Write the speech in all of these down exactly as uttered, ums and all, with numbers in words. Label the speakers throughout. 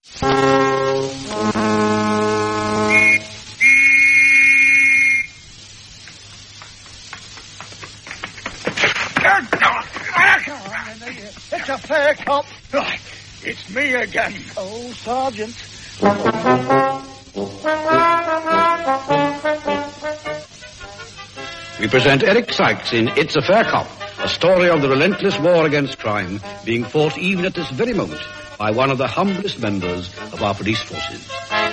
Speaker 1: It's a fair cop.
Speaker 2: Right, it's me again.
Speaker 1: Oh, Sergeant.
Speaker 3: We present Eric Sykes in It's a Fair Cop, a story of the relentless war against crime being fought even at this very moment by one of the humblest members of our police forces.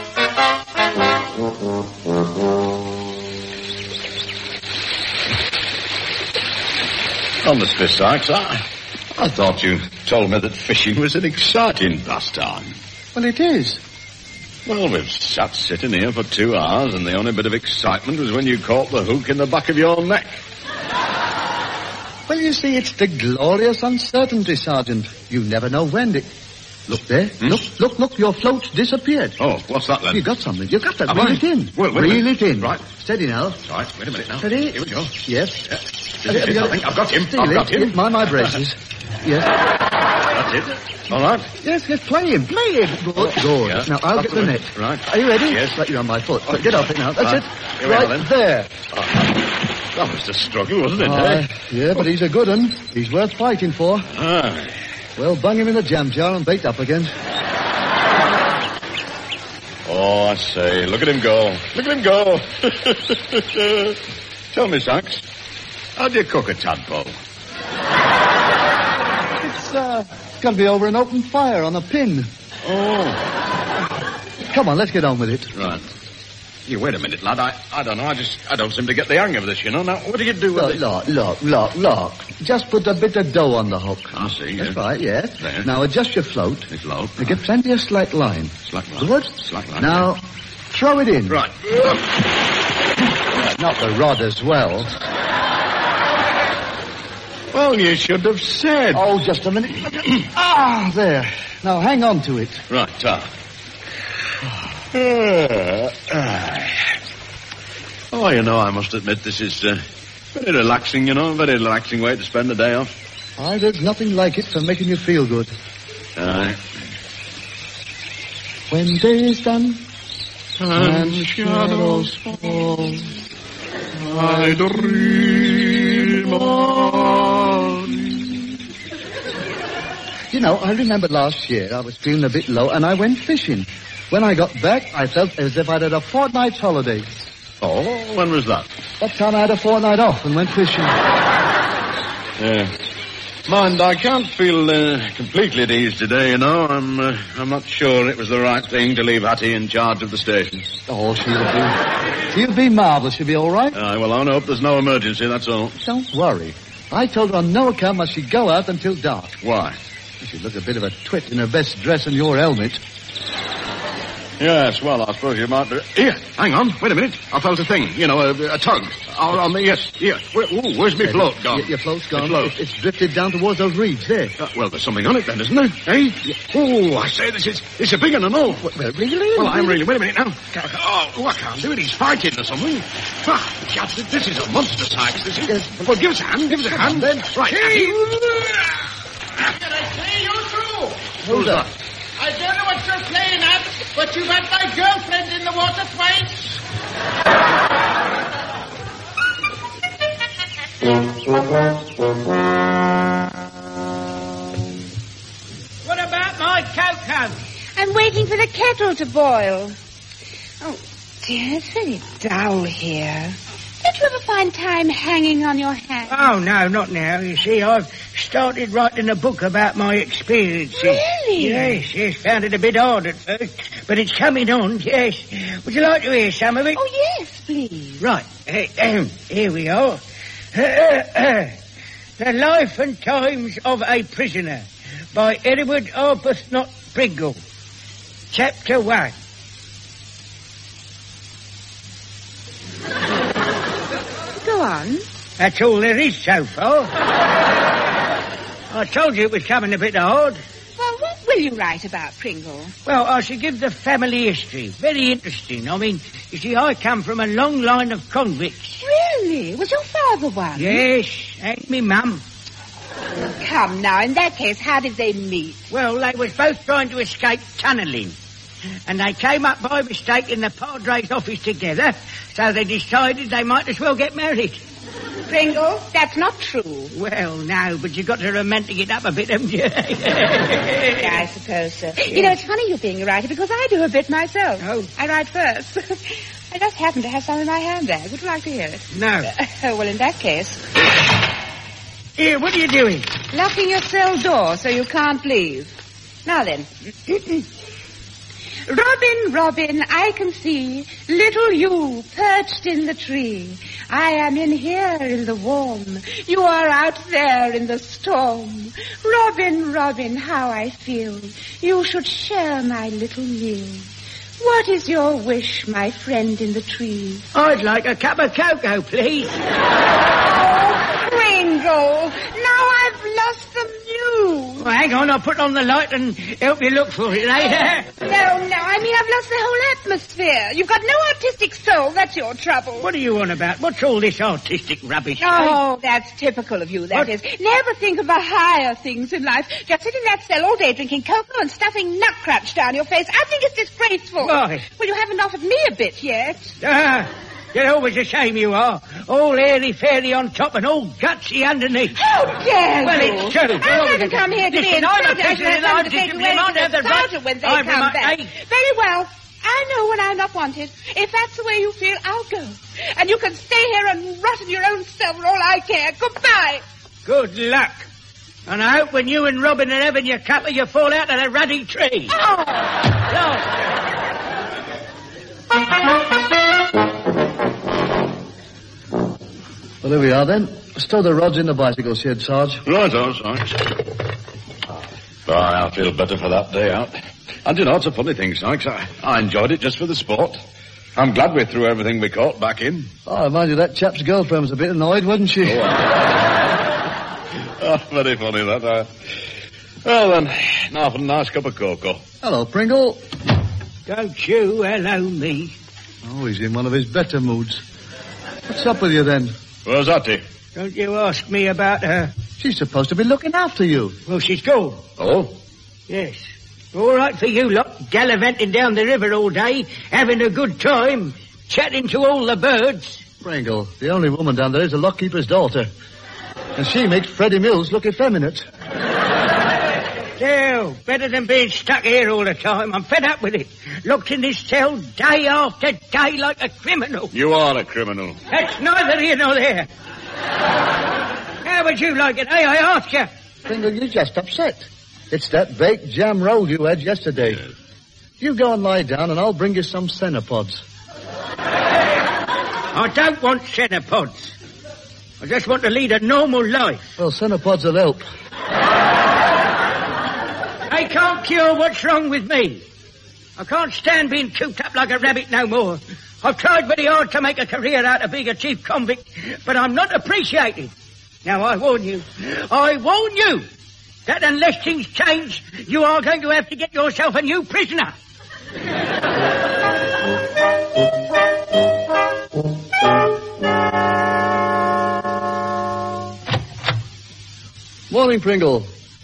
Speaker 2: Oh, Mister Sykes, I, I thought you told me that fishing was an exciting pastime.
Speaker 1: Well, it is.
Speaker 2: Well, we've sat sitting here for two hours, and the only bit of excitement was when you caught the hook in the back of your neck.
Speaker 1: Well, you see, it's the glorious uncertainty, Sergeant. You never know when it... Look there. Hmm? Look, look, look, your float's disappeared.
Speaker 2: Oh, what's that then?
Speaker 1: You got something. You've got to
Speaker 2: Have
Speaker 1: reel
Speaker 2: I?
Speaker 1: it in.
Speaker 2: Well, wait a
Speaker 1: Reel
Speaker 2: minute.
Speaker 1: it in.
Speaker 2: Right.
Speaker 1: Steady now.
Speaker 2: Right, wait a minute now.
Speaker 1: Steady.
Speaker 2: Here we go.
Speaker 1: Yes.
Speaker 2: Yeah. This is it, I think. I've got him.
Speaker 1: Steal
Speaker 2: I've got
Speaker 1: it.
Speaker 2: him.
Speaker 1: Mind my braces. Yes.
Speaker 2: That's it. All right.
Speaker 1: Yes, yes, play him. Play him. Good, good.
Speaker 2: Yeah.
Speaker 1: Now, I'll
Speaker 2: Up
Speaker 1: get
Speaker 2: to
Speaker 1: the
Speaker 2: it.
Speaker 1: net.
Speaker 2: Right.
Speaker 1: Are you ready?
Speaker 2: Yes.
Speaker 1: Right, you're on my foot. Get off it now. That's
Speaker 2: Right.
Speaker 1: it.
Speaker 2: Here we
Speaker 1: right
Speaker 2: are, then.
Speaker 1: there.
Speaker 2: Oh, that was a struggle, wasn't it?
Speaker 1: Uh,
Speaker 2: eh?
Speaker 1: yeah, but he's a good un. He's worth fighting for.
Speaker 2: Ah.
Speaker 1: Well, bung him in the jam jar and bait up again.
Speaker 2: Oh, I say, look at him go. Look at him go. Tell me, Sykes, how do you cook a tadpole?
Speaker 1: It's, uh, it's got to be over an open fire on a pin.
Speaker 2: Oh.
Speaker 1: Come on, let's get on with it.
Speaker 2: Right. You wait a minute, lad. I, I don't know. I just, I don't seem to get the hang of this, you know. Now, what do you do with
Speaker 1: Look,
Speaker 2: it?
Speaker 1: look, look, look, look. Just put a bit of dough on the hook.
Speaker 2: I see,
Speaker 1: That's
Speaker 2: yeah.
Speaker 1: right, yes.
Speaker 2: There.
Speaker 1: Now adjust your float.
Speaker 2: It's low.
Speaker 1: You get plenty of slack line.
Speaker 2: Slack line.
Speaker 1: Good?
Speaker 2: Slack line.
Speaker 1: Now, throw it in.
Speaker 2: Right.
Speaker 1: Not the rod as well.
Speaker 2: Well, you should have said.
Speaker 1: Oh, just a minute. Ah, there. Now hang on to it.
Speaker 2: Right, uh. uh, uh. Oh, you know, I must admit this is uh, very relaxing, you know, very relaxing way to spend the day off.
Speaker 1: Why, there's nothing like it for making you feel good.
Speaker 2: Aye.
Speaker 1: When day is done
Speaker 2: and shadows fall, I dream on.
Speaker 1: You know, I remember last year I was feeling a bit low and I went fishing. When I got back, I felt as if I'd had a fortnight's holiday.
Speaker 2: Oh, when was that?
Speaker 1: That time I had a fortnight off and went fishing.
Speaker 2: Yeah. Mind, I can't feel uh, completely at ease today, you know. I'm uh, I'm not sure it was the right thing to leave Hattie in charge of the station.
Speaker 1: Oh, she'll be... She'll be marvellous. She'll be all right.
Speaker 2: Aye, well, I hope there's no emergency, that's all.
Speaker 1: Don't worry. I told her on no account must she go out until dark.
Speaker 2: Why?
Speaker 1: She'd look a bit of a twit in her best dress and your helmet.
Speaker 2: Yes, well, I suppose you might be... Here, hang on. Wait a minute. I felt a thing. You know, a, a tug. Oh, on me, yes. Here. Where, ooh, where's my float gone?
Speaker 1: Your, your float's gone.
Speaker 2: My float.
Speaker 1: It's, it's drifted down towards those reeds there.
Speaker 2: Uh, well, there's something on it then, isn't there? Eh? Oh, I say, this is... It's a big one, I know.
Speaker 1: Well, really?
Speaker 2: Well, I'm really... Wait a minute now. Oh, oh, I can't do it. He's fighting or something. Ah, Judge, this is a monster, Sykes. This is...
Speaker 1: Yes.
Speaker 2: Well, give us a hand. Give us a hand.
Speaker 1: Then.
Speaker 2: Right.
Speaker 4: Hey! Can I say you through?
Speaker 1: Who's that?
Speaker 4: I don't know what you're playing at, but you've had my girlfriend in the water twice. What about my cocoa?
Speaker 5: I'm waiting for the kettle to boil. Oh, dear, it's very dull here. Did you ever find time hanging on your hat?
Speaker 4: Oh, no, not now. You see, I've started writing a book about my experiences.
Speaker 5: Really?
Speaker 4: Yes, yes. Found it a bit hard at first, but it's coming on, yes. Would you like to hear some of it?
Speaker 5: Oh, yes, please.
Speaker 4: Right. Uh, here we are. The Life and Times of a Prisoner by Edward Arbuthnot Pringle. Chapter one.
Speaker 5: Go on.
Speaker 4: That's all there is so far. I told you it was coming a bit hard.
Speaker 5: Well, what will you write about, Pringle?
Speaker 4: Well, I should give the family history. Very interesting. I mean, you see, I come from a long line of convicts.
Speaker 5: Really? Was your father one?
Speaker 4: Yes, and me mum.
Speaker 5: Come now, in that case, how did they meet?
Speaker 4: Well, they was both trying to escape tunnelling. And they came up by mistake in the Padre's office together, so they decided they might as well get married.
Speaker 5: Pringle, that's not true.
Speaker 4: Well, no, but you've got to romantic it up a bit, haven't you?
Speaker 5: Yeah, I suppose so. Yeah. You know, it's funny you being a writer, because I do a bit myself.
Speaker 4: Oh.
Speaker 5: I write first. I just happen to have some in my handbag. Would you like to hear it?
Speaker 4: No.
Speaker 5: Uh, well, in that case...
Speaker 4: Here, what are you doing?
Speaker 5: Locking your cell door so you can't leave. Now then... Robin, Robin, I can see little you perched in the tree. I am in here in the warm. You are out there in the storm. Robin, Robin, how I feel. You should share my little meal. What is your wish, my friend in the tree?
Speaker 4: I'd like a cup of cocoa, please.
Speaker 5: Oh, Pringle, now I've lost the muse.
Speaker 4: Well, hang on, I'll put on the light and help you look for it later.
Speaker 5: No, no, I mean, I've lost the whole atmosphere. You've got no artistic soul, that's your trouble.
Speaker 4: What are you on about? What's all this artistic rubbish?
Speaker 5: Oh, eh? That's typical of you, that
Speaker 4: what?
Speaker 5: is. Never think of the higher things in life. Just sit in that cell all day drinking cocoa and stuffing nut crunch down your face. I think it's disgraceful.
Speaker 4: Why?
Speaker 5: Well, you haven't offered me a bit yet.
Speaker 4: Ah, you're always a shame you are. All airy-fairy on top and all gutsy underneath.
Speaker 5: How dare
Speaker 4: well,
Speaker 5: you?
Speaker 4: Well, it's true.
Speaker 5: I haven't come here to
Speaker 4: Listen,
Speaker 5: be insulted.
Speaker 4: I'm a
Speaker 5: I should
Speaker 4: prisoner
Speaker 5: have
Speaker 4: and I'm
Speaker 5: to take
Speaker 4: disciplined.
Speaker 5: away
Speaker 4: I'm
Speaker 5: the
Speaker 4: have the
Speaker 5: sergeant
Speaker 4: right-
Speaker 5: when they
Speaker 4: I'm
Speaker 5: come
Speaker 4: remi-
Speaker 5: back.
Speaker 4: I-
Speaker 5: Very well. I know when I'm not wanted. If that's the way you feel, I'll go. And you can stay here and rot in your own cell for all I care. Goodbye.
Speaker 4: Good luck. And I hope when you and Robin are having your cuppa, you fall out of the ruddy tree.
Speaker 5: Oh!
Speaker 1: Well, there we are, then. Stow the rods in the bicycle shed, Sarge.
Speaker 2: Right, on, Sarge. I feel better for that day out. And you know, it's a funny thing, Sykes. I, I enjoyed it just for the sport. I'm glad we threw everything we caught back in.
Speaker 1: Oh, mind you, that chap's girlfriend was a bit annoyed, wasn't she?
Speaker 2: Oh, oh very funny, that. Uh... Well, then, now for a nice cup of cocoa.
Speaker 1: Hello, Pringle.
Speaker 4: Don't you hello me.
Speaker 1: Oh, he's in one of his better moods. What's up with you, then?
Speaker 2: Where's Hattie?
Speaker 4: Don't you ask me about her.
Speaker 1: She's supposed to be looking after you.
Speaker 4: Well, she's gone.
Speaker 2: Oh?
Speaker 4: Yes. All right for you lot, gallivanting down the river all day, having a good time, chatting to all the birds.
Speaker 1: Pringle, the only woman down there is the lockkeeper's daughter. And she makes Freddie Mills look effeminate.
Speaker 4: Still, better than being stuck here all the time. I'm fed up with it. Locked in this cell day after day like a criminal.
Speaker 2: You are a criminal.
Speaker 4: That's neither here nor there. How would you like it, eh? I ask you.
Speaker 1: Pringle, you're just upset. It's that baked jam roll you had yesterday. Yes. You go and lie down and I'll bring you some cenopods.
Speaker 4: I don't want cenopods. I just want to lead a normal life.
Speaker 1: Well, cenopods will help.
Speaker 4: They can't cure what's wrong with me. I can't stand being cooped up like a rabbit no more. I've tried very hard to make a career out of being a chief convict, but I'm not appreciated. Now, I warn you, I warn you, that unless things change, you are going to have to get yourself a new prisoner.
Speaker 1: Morning, Pringle.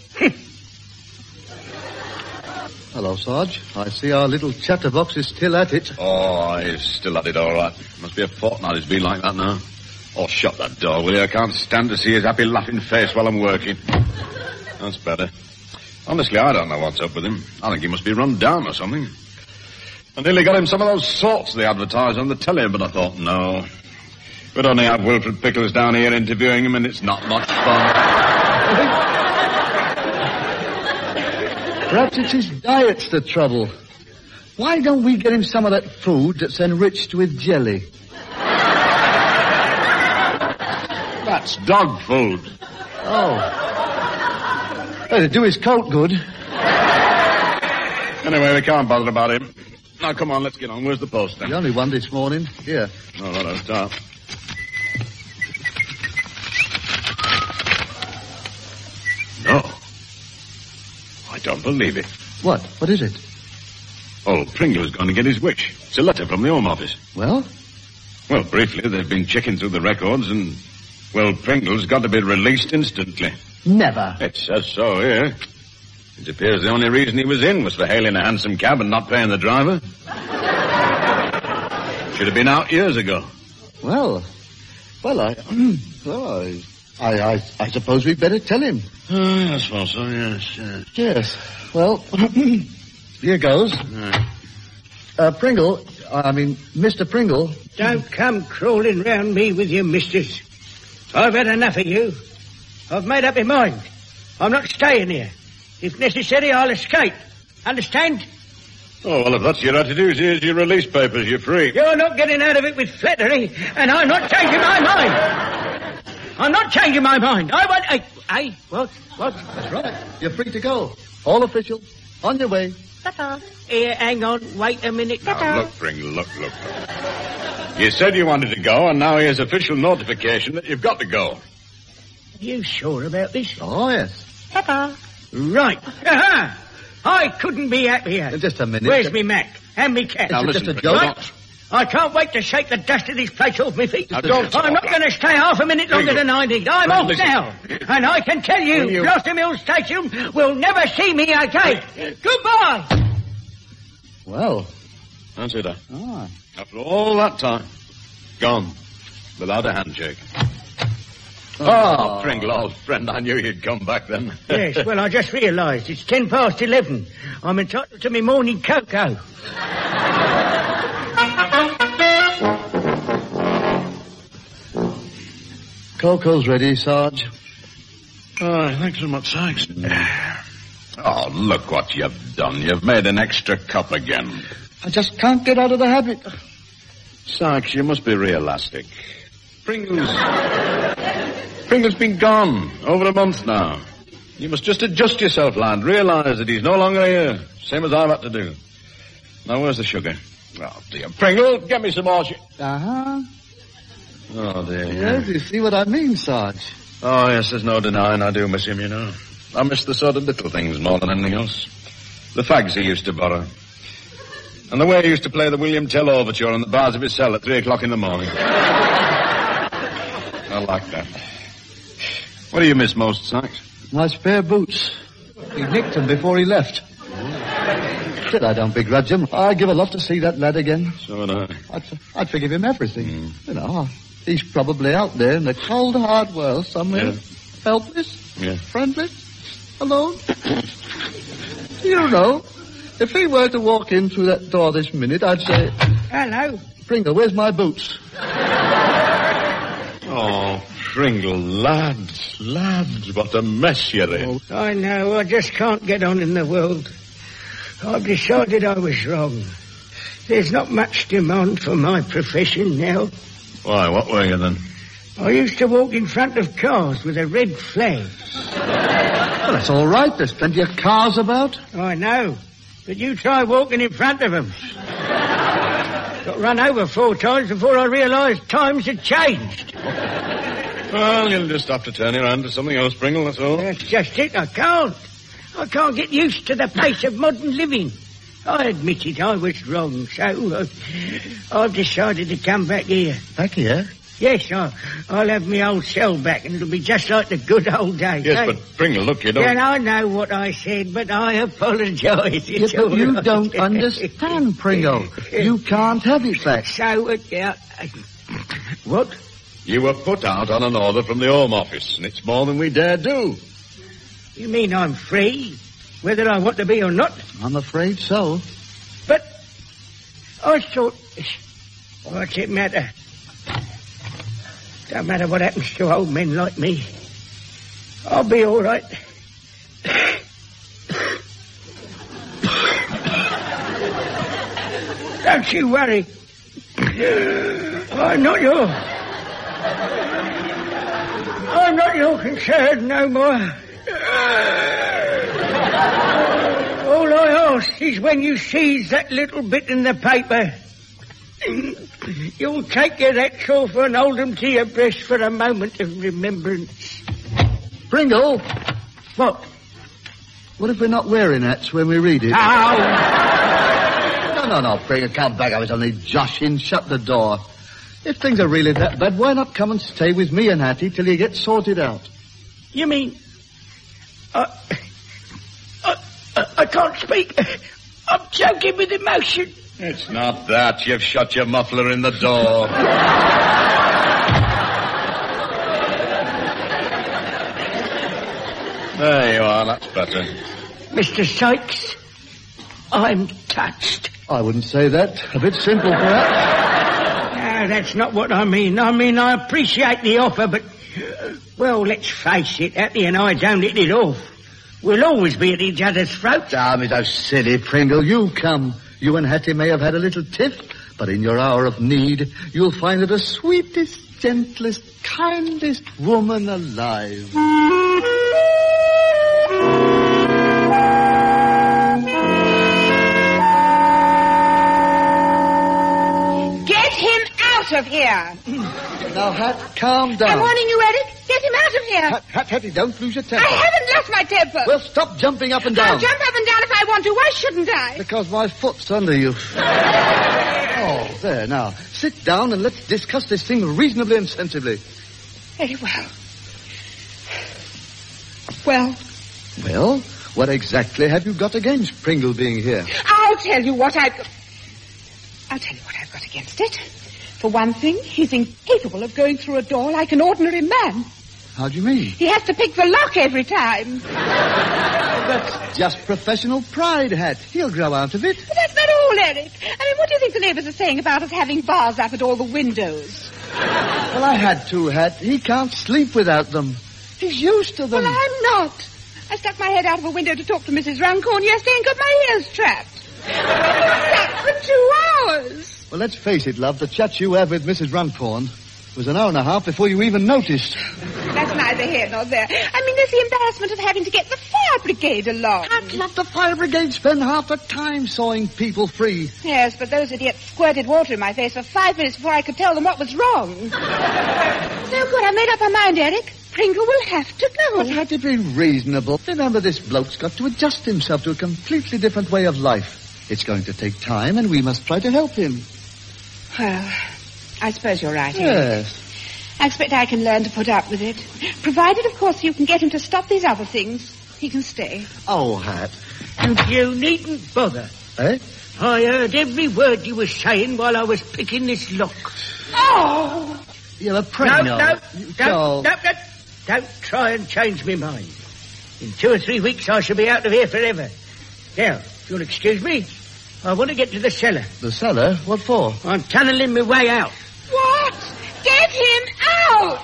Speaker 1: Hello, Sarge. I see our little chatterbox is still at it.
Speaker 2: Oh, he's still at it, all right. Must be a fortnight he's been like that now. Oh, shut that door, will you? I can't stand to see his happy, laughing face while I'm working. That's better. Honestly, I don't know what's up with him. I think he must be run down or something. I nearly got him some of those sorts they advertise on the telly, but I thought, no. We'd only have Wilfred Pickles down here interviewing him, and it's not much fun.
Speaker 1: Perhaps it's his diet's the trouble. Why don't we get him some of that food that's enriched with jelly?
Speaker 2: That's dog food.
Speaker 1: Oh. Well, it'd do his coat good.
Speaker 2: Anyway, we can't bother about him. Now, come on, let's get on. Where's the poster?
Speaker 1: The only one this morning. Here.
Speaker 2: All right, I'll start. No. I don't believe it.
Speaker 1: What? What is it?
Speaker 2: Old Pringle's going to get his wish. It's a letter from the Home Office.
Speaker 1: Well?
Speaker 2: Well, briefly, they've been checking through the records and, well, Pringle's got to be released instantly.
Speaker 1: Never.
Speaker 2: It says so here. It appears the only reason he was in was for hailing a hansom cab and not paying the driver. Should have been out years ago.
Speaker 1: Well, well, I, well, I, I, I, I suppose we'd better tell him.
Speaker 2: Oh, I suppose so, yes, yes.
Speaker 1: Yes. Well, here goes.
Speaker 2: Right.
Speaker 1: Uh, Pringle, I mean, Mister Pringle.
Speaker 4: Don't come crawling round me with your misters. I've had enough of you. I've made up my mind. I'm not staying here. If necessary, I'll escape. Understand?
Speaker 2: Oh, well, if that's your attitude, here's your release papers. You're free.
Speaker 4: You're not getting out of it with flattery, and I'm not changing my mind. I'm not changing my mind. I want... Hey, hey, what? What?
Speaker 1: That's right. You're free to go. All official. On your way.
Speaker 5: Ta-ta.
Speaker 4: Here, hang on. Wait a minute.
Speaker 2: Now, look, Pringle, look, look, look. You said you wanted to go, and now here's official notification that you've got to go.
Speaker 4: Are you sure about this?
Speaker 1: Oh, yes.
Speaker 5: Ta-ta.
Speaker 4: Right. Aha! I couldn't be happier.
Speaker 1: Uh, Just a minute.
Speaker 4: Where's me Mac? And me cat?
Speaker 2: Now,
Speaker 1: It's
Speaker 2: listen,
Speaker 1: just a
Speaker 2: Pringle,
Speaker 1: joke.
Speaker 2: don't-
Speaker 4: I can't wait to shake the dust of this place off my feet.
Speaker 2: Now, don't
Speaker 4: I'm not
Speaker 2: talk.
Speaker 4: going to stay half a minute longer
Speaker 2: Pringle.
Speaker 4: than I need. I'm
Speaker 2: Pringle,
Speaker 4: off
Speaker 2: listen.
Speaker 4: now. And I can tell you,
Speaker 2: Will you-
Speaker 4: Blossom Hill Station will never see me again. Goodbye.
Speaker 1: Well.
Speaker 2: That's it, eh?
Speaker 1: Ah.
Speaker 2: After all that time, gone, without a handshake. Oh, Pringle, old friend, I knew you'd come back then.
Speaker 4: Yes, well, I just realised it's ten past eleven. I'm entitled to my morning cocoa.
Speaker 1: Cocoa's ready, Sarge.
Speaker 2: Oh, thanks so much, Sykes. Oh, look what you've done. You've made an extra cup again.
Speaker 1: I just can't get out of the habit.
Speaker 2: Sykes, you must be realistic. Pringle's... Pringle's been gone over a month now. You must just adjust yourself, lad. Realise that he's no longer here. Same as I've had to do. Now, where's the sugar? Oh, dear. Pringle, get me some more sugar.
Speaker 1: Uh-huh.
Speaker 2: Oh, dear.
Speaker 1: Yes, you see what I mean, Sarge.
Speaker 2: Oh, yes, there's no denying I do miss him, you know. I miss the sort of little things more than anything else. The fags he used to borrow. And the way he used to play the William Tell overture on the bars of his cell at three o'clock in the morning. I like that. What do you miss most, Sykes?
Speaker 1: My spare boots. He nicked them before he left. Still, I don't begrudge him. I'd give a lot to see that lad again.
Speaker 2: So would I.
Speaker 1: I'd, I'd forgive him everything.
Speaker 2: Mm.
Speaker 1: You know, he's probably out there in the cold, hard world somewhere.
Speaker 2: Yeah.
Speaker 1: Helpless,
Speaker 2: Yeah.
Speaker 1: friendless, alone. You know, if he were to walk in through that door this minute, I'd say,
Speaker 4: Hello.
Speaker 1: Pringle, where's my boots?
Speaker 2: Oh, Pringle, lads, lads, what a mess you're in.
Speaker 4: I know, I just can't get on in the world. I've decided I was wrong. There's not much demand for my profession now.
Speaker 2: Why, what were you then?
Speaker 4: I used to walk in front of cars with a red flag.
Speaker 1: Well, that's all right. There's plenty of cars about.
Speaker 4: I know, but you try walking in front of them. Got run over four times before I realised times had changed.
Speaker 2: Well, you'll just have to turn around to something else, Pringle, that's all.
Speaker 4: That's just it, I can't. I can't get used to the pace of modern living. I admitted I was wrong, so uh, I've decided to come back here.
Speaker 1: Back here?
Speaker 4: Yes, I'll, I'll have my old cell back, and it'll be just like the good old days.
Speaker 2: Yes,
Speaker 4: eh?
Speaker 2: but Pringle, look, you don't...
Speaker 4: Yeah, I know what I said, but I apologise.
Speaker 1: Yeah,
Speaker 4: It's
Speaker 1: but
Speaker 4: all
Speaker 1: you
Speaker 4: right.
Speaker 1: don't understand, Pringle. You can't have it back.
Speaker 4: So, uh, uh, what?
Speaker 2: You were put out on an order from the Home Office, and it's more than we dare do.
Speaker 4: You mean I'm free, whether I want to be or not?
Speaker 1: I'm afraid so.
Speaker 4: But I thought, what's it matter? Don't matter what happens to old men like me. I'll be all right. Don't you worry. I'm not your... I'm not your concern no more. All I ask is when you sees that little bit in the paper, you'll take your hats off and hold them to your breast for a moment of remembrance.
Speaker 1: Pringle,
Speaker 4: What?
Speaker 1: what if we're not wearing hats when we read it?
Speaker 4: Ow!
Speaker 1: No, no, no, Pringle, come back. I was only joshing. Shut the door. If things are really that bad, why not come and stay with me and Hattie till you get sorted out?
Speaker 4: You mean I, I, I, I can't speak. I'm choking with emotion.
Speaker 2: It's not that. You've shut your muffler in the door. There you are. That's better.
Speaker 4: Mister Sykes, I'm touched.
Speaker 1: I wouldn't say that. A bit simple, perhaps.
Speaker 4: No, that's not what I mean. I mean, I appreciate the offer, but... Well, let's face it, Hattie and I don't hit it off. We'll always be at each other's throats.
Speaker 1: Damn it, how silly, Pringle. You come. You and Hattie may have had a little tiff, but in your hour of need, you'll find her the sweetest, gentlest, kindest woman alive.
Speaker 5: Get him out of here.
Speaker 1: Now, Hat, calm down.
Speaker 5: I'm warning you, Eric. Get him out of here.
Speaker 1: Hat, Hat, Hattie, don't lose your temper.
Speaker 5: I haven't lost my temper.
Speaker 1: Well, stop jumping up and down.
Speaker 5: I'll jump up and down if I want to. Why shouldn't I?
Speaker 1: Because my foot's under you. Oh, there, now. Sit down and let's discuss this thing reasonably and sensibly.
Speaker 5: Very well. Well?
Speaker 1: Well, what exactly have you got against Pringle being here?
Speaker 5: I'll tell you what I've... I'll tell you what I've got against it. For one thing, he's incapable of going through a door like an ordinary man.
Speaker 1: How do you mean?
Speaker 5: He has to pick the lock every time.
Speaker 1: That's just professional pride, Hat. He'll grow out of it.
Speaker 5: But that's not all, Eric. I mean, what do you think the neighbors are saying about us having bars up at all the windows?
Speaker 1: Well, I had to, Hat. He can't sleep without them. He's used to them.
Speaker 5: Well, I'm not. I stuck my head out of a window to talk to Missus Runcorn yesterday and got my ears trapped. I was stuck for two hours.
Speaker 1: Well, let's face it, love. The chat you had with Missus Runcorn was an hour and a half before you even noticed.
Speaker 5: That's neither here nor there. I mean, there's the embarrassment of having to get the fire brigade along.
Speaker 1: I'd let the fire brigade spend half the time sawing people free.
Speaker 5: Yes, but those idiots squirted water in my face for five minutes before I could tell them what was wrong. No good. I made up my mind, Eric. Pringle will have to go.
Speaker 1: But had to be reasonable. Remember, this bloke's got to adjust himself to a completely different way of life. It's going to take time, and we must try to help him.
Speaker 5: Well, I suppose you're right, Eric.
Speaker 1: Yes.
Speaker 5: I expect I can learn to put up with it. Provided, of course, you can get him to stop these other things. He can stay.
Speaker 1: Oh, Hat.
Speaker 4: You, you needn't bother.
Speaker 1: Eh?
Speaker 4: I heard every word you were saying while I was picking this lock.
Speaker 5: Oh!
Speaker 1: You're a
Speaker 4: No,
Speaker 1: Pringle.
Speaker 4: no, no,
Speaker 1: You-
Speaker 4: no, no, no. Don't try and change my mind. In two or three weeks, I shall be out of here forever. Now, if you'll excuse me, I want to get to the cellar.
Speaker 1: The cellar? What for?
Speaker 4: I'm tunnelling my way out.
Speaker 5: What? Get him out!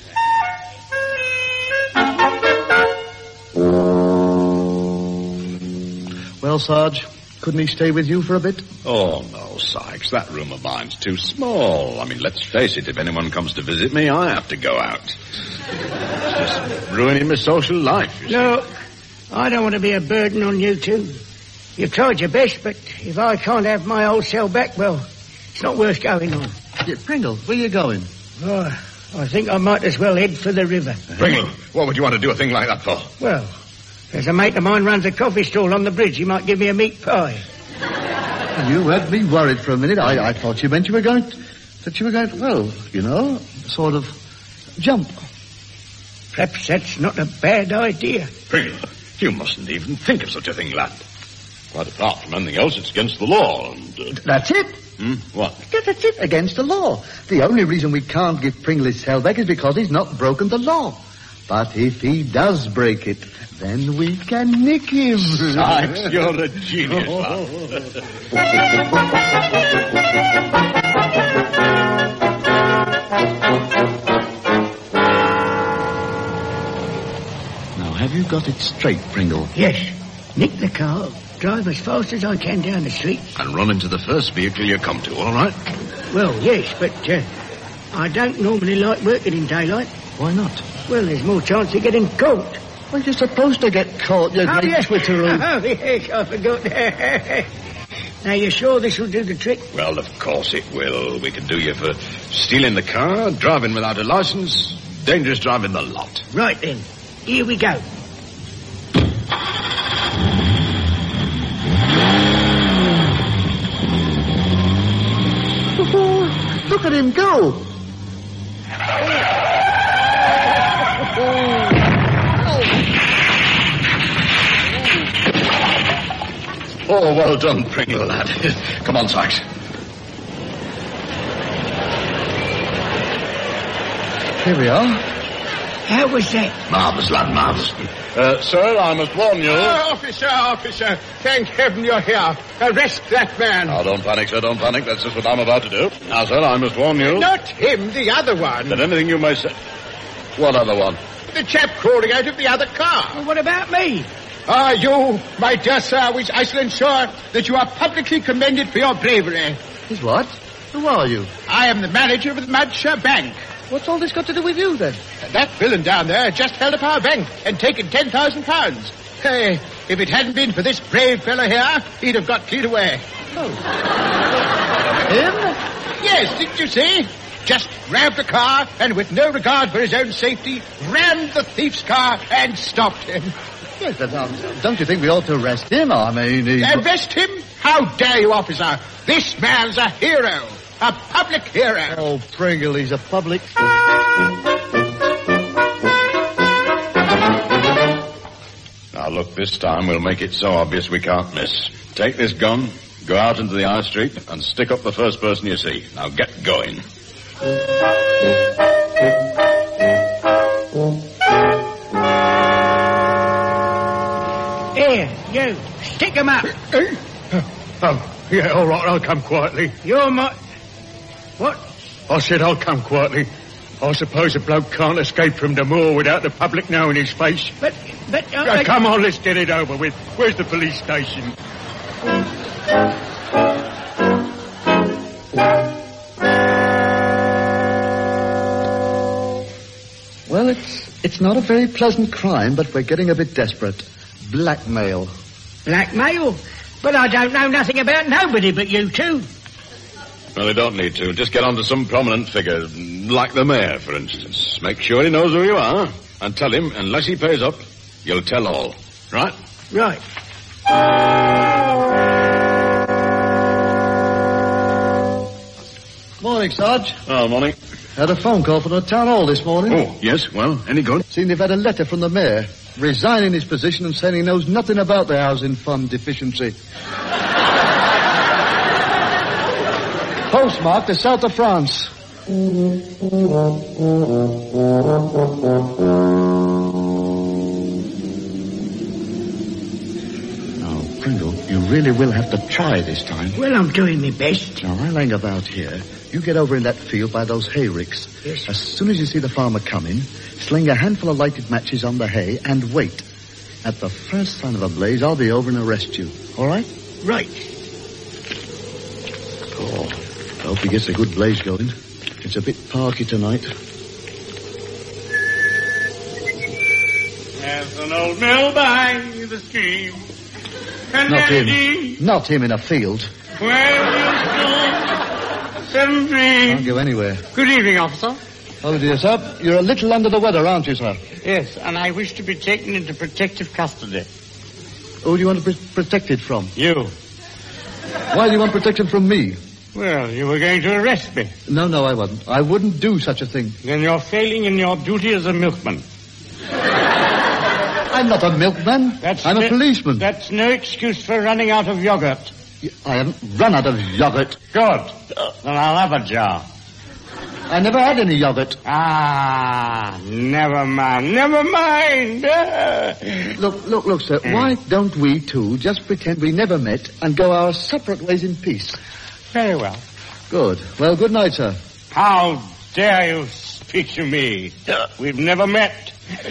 Speaker 1: Well, Sarge, couldn't he stay with you for a bit?
Speaker 2: Oh, no, Sykes. That room of mine's too small. I mean, let's face it, if anyone comes to visit me, I have to go out. It's just ruining my social life, you see.
Speaker 4: No, I don't want to be a burden on you two. You've tried your best, but if I can't have my old cell back, well, it's not worth going on.
Speaker 1: Yeah, Pringle, where you going?
Speaker 4: Oh, I think I might as well head for the river.
Speaker 2: Pringle, what would you want to do a thing like that for?
Speaker 4: Well, there's a mate of mine runs a coffee stall on the bridge. He might give me a meat pie.
Speaker 1: You had me worried for a minute. I, I thought you meant you were going to, that you were going to, well, you know, sort of jump.
Speaker 4: Perhaps that's not a bad idea.
Speaker 2: Pringle, you mustn't even think of such a thing, lad. Quite apart from anything else, it's against the law, and... Uh...
Speaker 1: That's it.
Speaker 2: Hmm? What?
Speaker 1: Yeah, that's it, against the law. The only reason we can't give Pringle his cell back is because he's not broken the law. But if he does break it, then we can nick him.
Speaker 2: Sykes, you're a genius, lad.
Speaker 1: Now, have you got it straight, Pringle?
Speaker 4: Yes. Nick the car, drive as fast as I can down the street.
Speaker 2: And run into the first vehicle you come to, all right?
Speaker 4: Well, yes, but uh, I don't normally like working in daylight.
Speaker 1: Why not?
Speaker 4: Well, there's more chance of getting caught.
Speaker 1: Well, you're supposed to get caught, you
Speaker 4: Oh,
Speaker 1: great
Speaker 4: yes.
Speaker 1: twitteroo.
Speaker 4: Oh, yes, I forgot. Now, you're sure this will do the trick?
Speaker 2: Well, of course it will. We can do you for stealing the car, driving without a license, dangerous driving the lot.
Speaker 4: Right, then. Here we go.
Speaker 1: Look at him go.
Speaker 2: Oh, well done, Pringle, lad. Come on, Sykes.
Speaker 1: Here we are.
Speaker 4: How was that?
Speaker 2: Marvellous, lad, marvellous. Uh, sir, I must warn you...
Speaker 6: Oh, officer, officer, thank heaven you're here. Arrest that man.
Speaker 2: Now, don't panic, sir, don't panic. That's just what I'm about to do. Now, sir, I must warn you...
Speaker 6: Not him, the other one.
Speaker 2: That anything you may say... What other one?
Speaker 6: The chap crawling out of the other car.
Speaker 4: Well, what about me?
Speaker 6: Ah, you, my dear sir, with Iceland sure that you are publicly commended for your bravery.
Speaker 1: Is what? Who are you?
Speaker 6: I am the manager of the Mudshire Bank.
Speaker 1: What's all this got to do with you, then?
Speaker 6: That villain down there just held up our bank and taken ten thousand pounds. Hey, if it hadn't been for this brave fellow here, he'd have got cleared away.
Speaker 1: Oh. Him?
Speaker 6: Yes, didn't you see? Just grabbed the car and with no regard for his own safety, rammed the thief's car and stopped him.
Speaker 1: Yes, but um, don't you think we ought to arrest him? I mean, he...
Speaker 6: Arrest him? How dare you, officer? This man's a hero. A public hero.
Speaker 1: Oh, Pringle, he's a public...
Speaker 2: Now, look, this time we'll make it so obvious we can't miss. Take this gun, go out into the high street, and stick up the first person you see. Now, get going.
Speaker 4: Here, you, stick 'em up.
Speaker 6: Oh, yeah, all right, I'll come quietly.
Speaker 4: You're my... What?
Speaker 6: I said I'll come quietly. I suppose a bloke can't escape from the moor without the public knowing his face.
Speaker 4: But, but... Uh,
Speaker 6: Uh, come on, let's get it over with. Where's the police station?
Speaker 1: Well, it's it's not a very pleasant crime, but we're getting a bit desperate. Blackmail.
Speaker 4: Blackmail? But I don't know nothing about nobody but you two.
Speaker 2: Well, they don't need to. Just get on to some prominent figure, like the mayor, for instance. Make sure he knows who you are, and tell him, unless he pays up, you'll tell all. Right?
Speaker 4: Right.
Speaker 1: Morning, Sarge.
Speaker 2: Oh, morning.
Speaker 1: Had a phone call from the town hall this morning.
Speaker 2: Oh, yes, well, any good?
Speaker 1: Seen they've had a letter from the mayor resigning his position and saying he knows nothing about the housing fund deficiency. Postmarked the south of France. Now, Pringle, you really will have to try this time.
Speaker 4: Well, I'm doing my best.
Speaker 1: Now, I'll hang about here. You get over in that field by those hay ricks.
Speaker 4: Yes.
Speaker 1: As soon as you see the farmer coming, sling a handful of lighted matches on the hay and wait. At the first sign of a blaze, I'll be over and arrest you. All right?
Speaker 4: Right.
Speaker 1: Oh, I hope he gets a good blaze going. It's a bit parky tonight.
Speaker 7: There's an old mill by the stream. And
Speaker 1: Not him.
Speaker 7: energy
Speaker 1: Not him in a field.
Speaker 7: where you stood seventeen.
Speaker 1: Can't go anywhere.
Speaker 7: Good evening, officer.
Speaker 1: Oh, dear, sir. You're a little under the weather, aren't you, sir?
Speaker 7: Yes, and I wish to be taken into protective custody.
Speaker 1: Who do you want to be protected from?
Speaker 7: You.
Speaker 1: Why do you want protection from me?
Speaker 7: Well, you were going to arrest me.
Speaker 1: No, no, I wouldn't. I wouldn't do such a thing.
Speaker 7: Then you're failing in your duty as a milkman.
Speaker 1: I'm not a milkman.
Speaker 7: That's
Speaker 1: I'm
Speaker 7: no-
Speaker 1: a policeman.
Speaker 7: That's no excuse for running out of yogurt.
Speaker 1: I haven't run out of yogurt.
Speaker 7: Good. Then I'll have a jar.
Speaker 1: I never had any yogurt.
Speaker 7: Ah, never mind, never mind.
Speaker 1: Look, look, look, sir. Why don't we two just pretend we never met and go our separate ways in peace?
Speaker 7: Very well.
Speaker 1: Good. Well, good night, sir.
Speaker 7: How dare you speak to me? We've never met.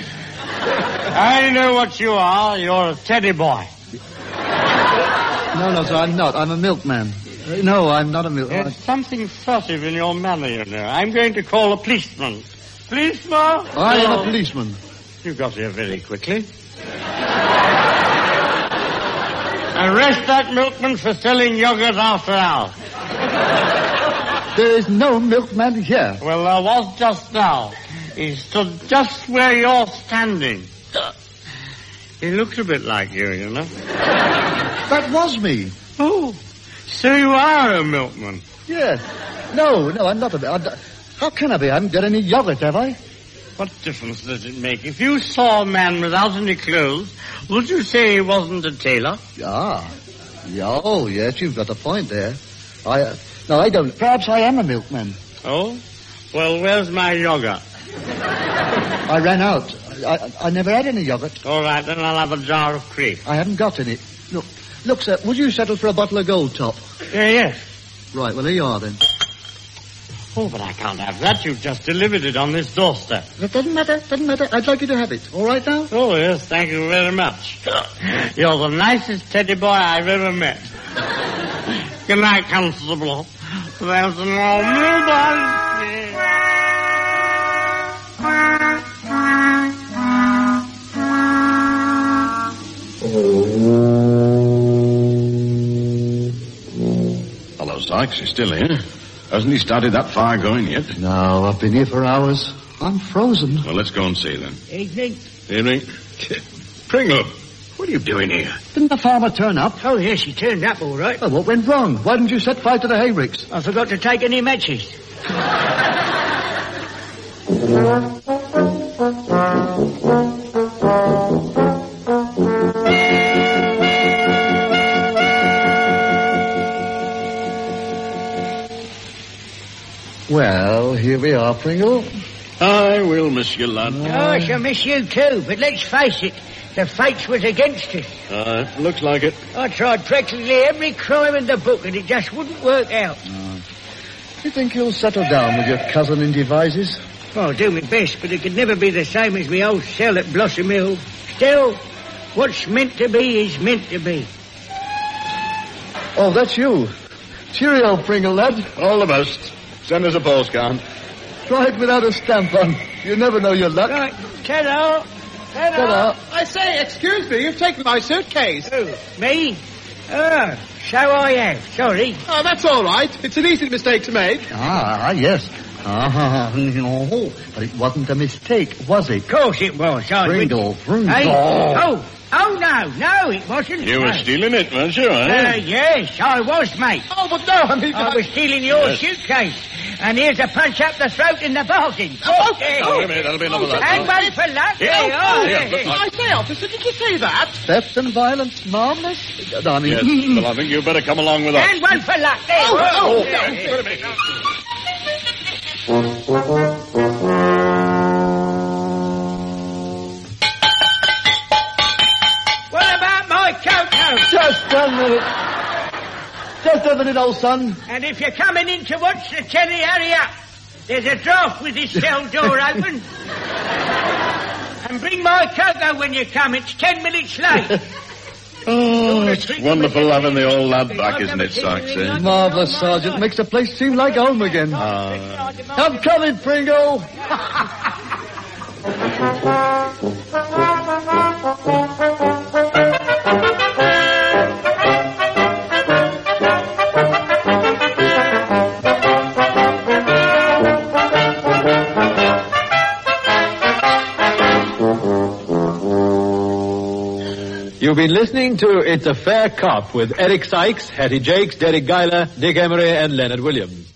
Speaker 7: I know what you are. You're a teddy boy.
Speaker 1: No, no, sir, I'm not. I'm a milkman. Uh, no, I'm not a milkman.
Speaker 7: There's something furtive in your manner, you know. I'm going to call a policeman. Policeman?
Speaker 1: I am a policeman.
Speaker 7: You got here very quickly. Arrest that milkman for selling yogurt after hours.
Speaker 1: There is no milkman here.
Speaker 7: Well, there was just now. He stood just where you're standing. He looked a bit like you, you know.
Speaker 1: That was me.
Speaker 7: Oh, so you are a milkman.
Speaker 1: Yes. No, no, I'm not a... I'm, how can I be? I haven't got any yogurt, have I?
Speaker 7: What difference does it make? If you saw a man without any clothes, would you say he wasn't a tailor?
Speaker 1: Ah. Yeah, oh, yes, you've got a point there. I, uh, no, I don't. Perhaps I am a milkman.
Speaker 7: Oh? Well, where's my yogurt?
Speaker 1: I ran out. I, I never had any yogurt.
Speaker 7: All right, then I'll have a jar of cream.
Speaker 1: I haven't got any. Look, look, sir, would you settle for a bottle of Gold Top?
Speaker 7: Yeah, yes.
Speaker 1: Right, well, here you are, then.
Speaker 7: Oh, but I can't have that. You've just delivered it on this doorstep.
Speaker 1: It doesn't matter, doesn't matter. I'd like you to have it. All right now?
Speaker 7: Oh, yes, thank you very much. You're the nicest teddy boy I've ever met. Good night, Constable. There's no nobody.
Speaker 2: Hello, Sykes. He's still here. Hasn't he started that fire going yet?
Speaker 1: No, I've been here for hours. I'm frozen.
Speaker 2: Well, let's go and see then.
Speaker 4: Evening.
Speaker 2: Evening. Pringle, what are you doing here?
Speaker 1: Didn't the farmer turn up?
Speaker 4: Oh, yes, he turned up all right.
Speaker 1: Well, what went wrong? Why didn't you set fire to the hay ricks?
Speaker 4: I forgot to take any matches.
Speaker 1: Well, here we are, Pringle.
Speaker 2: I will miss you, lad.
Speaker 4: Oh, I shall miss you too, but let's face it, the fates was against us.
Speaker 2: Uh, looks like it.
Speaker 4: I tried practically every crime in the book and it just wouldn't work out.
Speaker 1: You think you'll settle down with your cousin in devices?
Speaker 4: Oh, I'll do my best, but it could never be the same as my old cell at Blossom Hill. Still, what's meant to be is meant to be.
Speaker 1: Oh, that's you. Cheerio, Pringle, lad.
Speaker 2: All the best. Send us a postcard.
Speaker 1: Try it without a stamp on. You never know your luck.
Speaker 4: Right, ta-da. Ta-da.
Speaker 1: Ta-da.
Speaker 6: I say, excuse me, you've taken my suitcase.
Speaker 4: Who, me? Oh, so I have. Sorry.
Speaker 6: Oh, that's all right. It's an easy mistake to make.
Speaker 1: Ah, yes. Ah, no. But it wasn't a mistake, was it?
Speaker 4: Of course it was. I
Speaker 1: Pringle, Pringle.
Speaker 4: Hey? Oh, oh, no, no, it wasn't.
Speaker 2: You were
Speaker 4: no.
Speaker 2: stealing it, weren't you,
Speaker 4: Uh,
Speaker 2: eh?
Speaker 4: yes, I was, mate.
Speaker 6: Oh, but no, I mean...
Speaker 4: I was stealing your
Speaker 2: Yes.
Speaker 4: suitcase. And here's a punch up the throat in the bargain.
Speaker 6: Oh,
Speaker 4: There.
Speaker 2: Oh, wait a minute, that'll be enough of that.
Speaker 4: And
Speaker 2: now.
Speaker 4: one for luck.
Speaker 2: Yeah,
Speaker 4: There,
Speaker 2: oh,
Speaker 4: oh,
Speaker 2: yeah,
Speaker 4: yeah.
Speaker 2: look like-
Speaker 6: I say, officer, did you say that?
Speaker 1: Theft and violence, marvellous. I mean,
Speaker 2: Yes, well, I think you better come along with us.
Speaker 4: And one for luck. There.
Speaker 6: Oh, oh,
Speaker 4: there.
Speaker 6: no.
Speaker 2: Wait a minute.
Speaker 4: What about my cocoa?
Speaker 1: just a minute. Just a minute, old son.
Speaker 4: And if you're coming in to watch the telly, hurry up. There's a draft with this cell door open. And bring my cocoa when you come. It's ten minutes late.
Speaker 2: Oh, it's wonderful having the old lad back, isn't it, Sykes? Eh?
Speaker 1: Marvellous, Sergeant. Makes the place seem like home again.
Speaker 2: Ah.
Speaker 1: I'm coming, Pringle.
Speaker 8: You've been listening to It's a Fair Cop with Eric Sykes, Hattie Jakes, Derek Geiler, Dick Emery, and Leonard Williams.